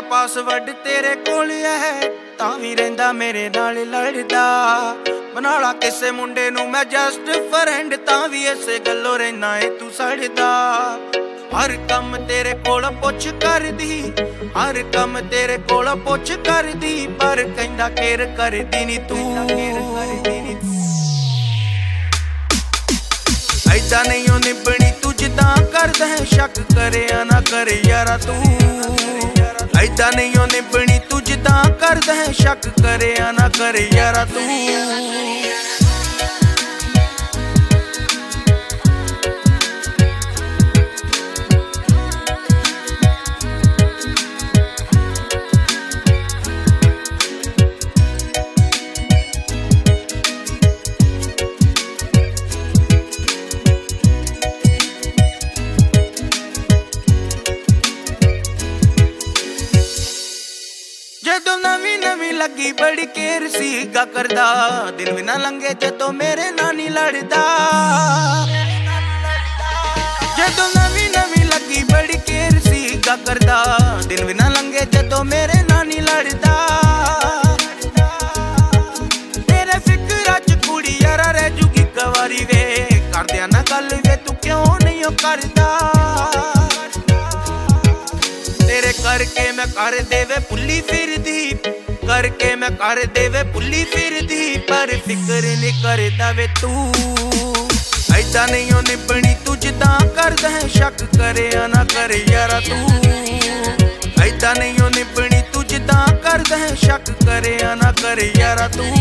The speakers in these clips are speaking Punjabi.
ਪਾਸਵਰਡ ਤੇਰੇ ਕੋਲ ਹੈ ਤਾਂ ਵੀ ਰਹਿੰਦਾ ਮੇਰੇ ਨਾਲ ਲੜਦਾ। ਬਣਾ ਲਾ ਕਿਸੇ ਮੁੰਡੇ ਨੂੰ ਮੈਂ ਜਸਟ ਫਰੈਂਡ ਤਾਂ ਵੀ ਇਸੇ ਗੱਲੋਂ ਰਹਿਣਾ ਏ ਤੂੰ ਸੜਦਾ। ਹਰ ਕੰਮ ਤੇਰੇ ਕੋਲ ਪੁੱਛ ਕਰਦੀ, ਹਰ ਕੰਮ ਤੇਰੇ ਕੋਲ ਪੁੱਛ ਕਰਦੀ, ਪਰ ਕਹਿੰਦਾ ਕੇਰ ਕਰਦੀ ਨੀ ਤੂੰ। ਐਦਾਂ ਨਹੀਂ ਓ ਨਿਭਣੀ ਤੂੰ ਜਿੱਦਾਂ ਕਰਦਾ ਹੈ, ਸ਼ੱਕ ਕਰਿਆ ਨਾ ਕਰ ਯਾਰਾ ਤੂੰ। ਐਦਾਂ ਨਹੀਂ ਓ ਨਿਭਣੀ ਤੂੰ ਜਿੱਦਾਂ ਕਰਦਾ ਹੈ, ਸ਼ੱਕ ਕਰਿਆ ਨਾ ਕਰ ਯਾਰਾ ਤੂੰ। ਜਦੋਂ ਨਵੀਂ ਨਵੀਂ ਲੱਗੀ ਬੜੀ ਕੇਰ ਸੀਗਾ ਕਰਦਾ, ਦਿਨ ਵੀ ਨਾ ਲੰਘੇ ਜਦੋਂ ਮੇਰੇ ਨਾਲ ਨੀ ਲੜਦਾ। ਜਦੋਂ ਨਵੀਂ ਨਵੀਂ ਲੱਗੀ ਬੜੀ ਕੇਰ ਸੀਗਾ ਕਰਦਾ, ਦਿਨ ਵੀ ਨਾ ਲੰਘੇ ਜਦੋਂ ਮੇਰੇ ਨਾਲ ਨੀ ਲੜਦਾ। ਤੇਰੇ ਫਿਕਰਾਂ ਚ ਕੁੜੀ ਯਾਰਾ ਰਹਿ ਜੂਗੀ ਇੱਕ ਵਾਰੀ ਵੇ, ਕਰਦਿਆਂ ਨਾ ਗੱਲ ਵੇ ਤੂੰ ਕਿਉਂ ਨਹੀਂ ਓ ਕਰਦਾ। ਤੇਰੇ ਕਰਕੇ ਮੈਂ ਕਰ ਦੇਵੇ ਭੁੱਲੀ ਫਿਰਦੀ, ਕਰਕੇ ਮੈਂ ਕਰ ਦੇਵੇ ਭੁੱਲੀ ਫਿਰਦੀ, ਪਰ ਫਿਕਰ ਨੀ ਕਰਦਾ ਵੇ ਤੂੰ। ਐਦਾਂ ਨਹੀਂ ਓ ਨਿਭਣੀ ਤੂੰ ਜਿੱਦਾਂ ਕਰਦਾ ਹੈ, ਸ਼ੱਕ ਕਰਿਆ ਨਾ ਕਰ ਯਾਰਾ ਤੂੰ। ਐਦਾਂ ਨਹੀਂ ਓ ਨਿਭਣੀ ਤੂੰ ਜਿੱਦਾਂ ਕਰਦਾ ਹੈ, ਸ਼ੱਕ ਕਰਿਆ ਨਾ ਕਰ ਯਾਰਾ ਤੂੰ।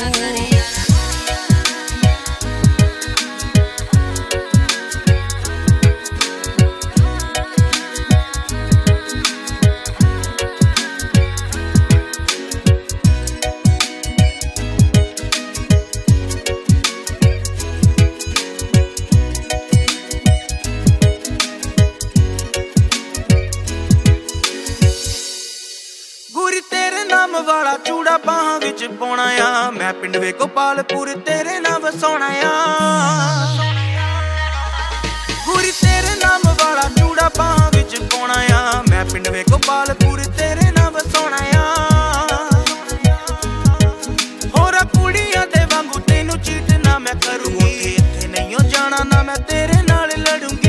ਗੁਰੀ ਤੇਰੇ ਨਾਮ ਵਾਲਾ ਚੂੜਾ ਬਾਹਾਂ ਵਿੱਚ ਪਾਉਣਾ ਆ, ਮੈਂ ਪਿੰਡ ਵੇ ਗੋਪਾਲਪੁਰ ਤੇਰੇ ਨਾਲ ਵਸਾਉਣਾ ਆ। ਗੁਰੀ ਤੇਰੇ ਨਾਮ ਵਾਲਾ ਚੂੜਾ ਬਾਹਾਂ ਵਿੱਚ ਪਾਉਣਾ ਆ, ਮੈਂ ਪਿੰਡ ਵੇ ਗੋਪਾਲਪੁਰ ਤੇਰੇ ਨਾਲ ਵਸਾਉਣਾ ਆ। ਹੋਰਾਂ ਕੁੜੀਆਂ ਦੇ ਵਾਂਗੂ ਤੈਨੂੰ ਚੀਟ ਨਾ ਮੈਂ ਕਰੂੰਗੀ, ਇੱਥੇ ਨਹੀਂ ਓ ਜਾਣਾ ਨਾ ਮੈਂ ਤੇਰੇ ਨਾਲ ਲੜੂੰਗੀ।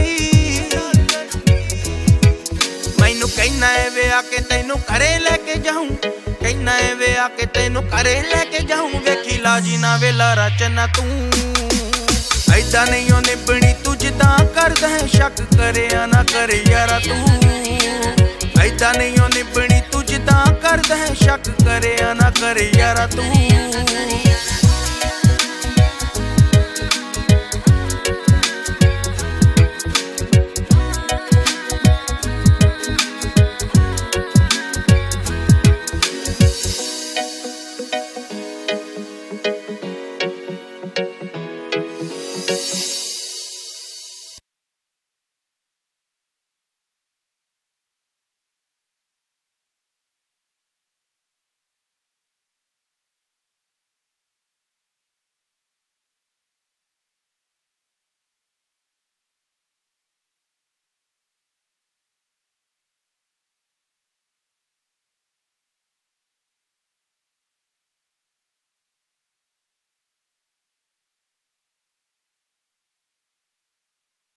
ਮੈਨੂੰ ਕਹਿਣਾ ਏ ਵੇ ਆ ਕੇ ਤੈਨੂੰ ਘਰੇ ਲੈ ਕੇ ਜਾਊਂ, ਕਹਿਣਾ ਏ ਵੇ ਆ ਕੇ ਤੈਨੂੰ ਘਰੇ ਲੈ ਕੇ ਜਾਊਂ, ਵੇਖੀ ਲਾਜੀ ਨਾ ਵੇਲਾ ਰਚਨਾ ਤੂੰ। ਐਦਾਂ ਨਹੀਂ ਓ ਨਿਭਣੀ ਤੂੰ ਜਿੱਦਾਂ ਕਰਦਾ ਹੈ, ਸ਼ੱਕ ਕਰਿਆ ਨਾ ਕਰ ਯਾਰਾ ਤੂੰ। ਐਦਾਂ ਨਹੀਂ ਓ ਨਿਭਣੀ ਤੂੰ ਜਿੱਦਾਂ ਕਰਦਾ ਹੈ, ਸ਼ੱਕ ਕਰਿਆ ਨਾ ਕਰ ਯਾਰਾ ਤੂੰ।